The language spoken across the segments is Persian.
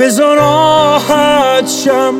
بذار راحت شم،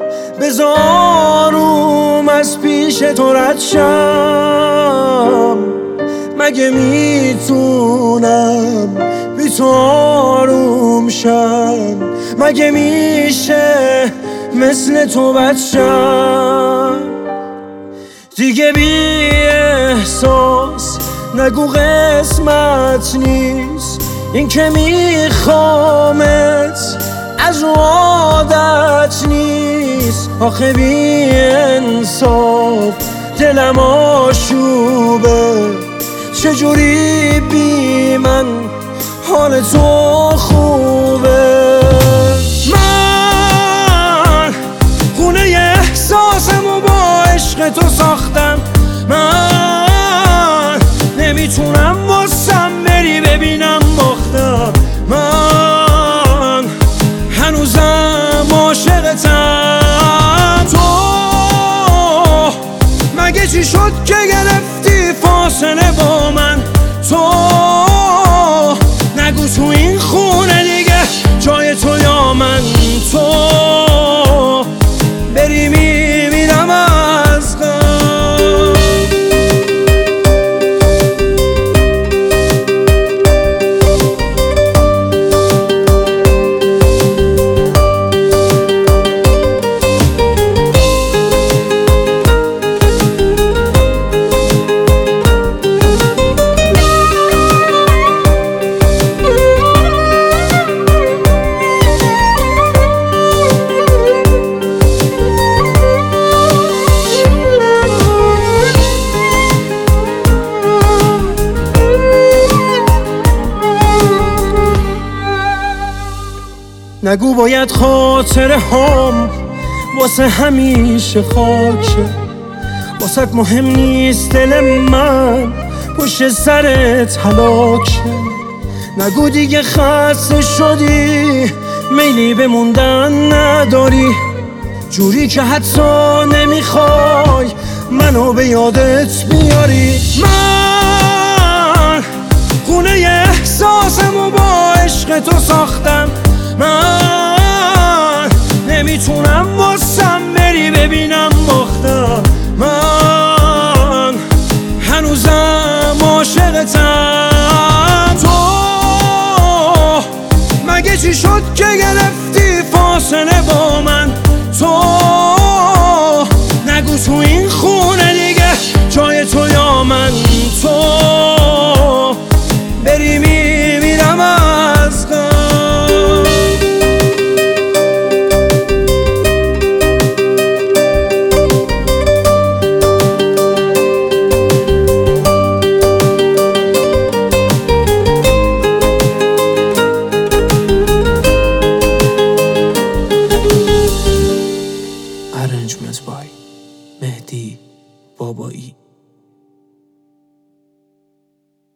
بذارم از پیش تو رد شم. مگه میتونم بی تو آروم شم؟ مگه میشه مثل تو بد شم؟ دیگه بی احساس نگو قسمت نیست، این که میخوامت از عادت نیست. آخه بی انصاف دلم آشوبه، چجوری بی من حال تو خوبه؟ من خونه احساسمو با عشق تو ساختم، من نمیتونم واسم بری ببینم باختم. من هنوزم عاشقتم. تو مگه چی شد که گرفتی فاصله با من؟ تو نگو تو این خونه دیگه جای تو یا من. تو بری میمیرم از غم. نگو باید خاطره هم واسه همیشه خاکه، واسه مهم نیست دل من پشت سرت هلاک شه. نگو دیگه خسته شدی میلی به موندن نداری، جوری که حتی نمیخوای منو به یادت بیاری. من خونه احساسمو با عشق تو ساختم، من نمیتونم واسم بری ببینم باختم. من هنوزم عاشقتم. تو مگه چی شد که گرفتی فاصله با من؟ تو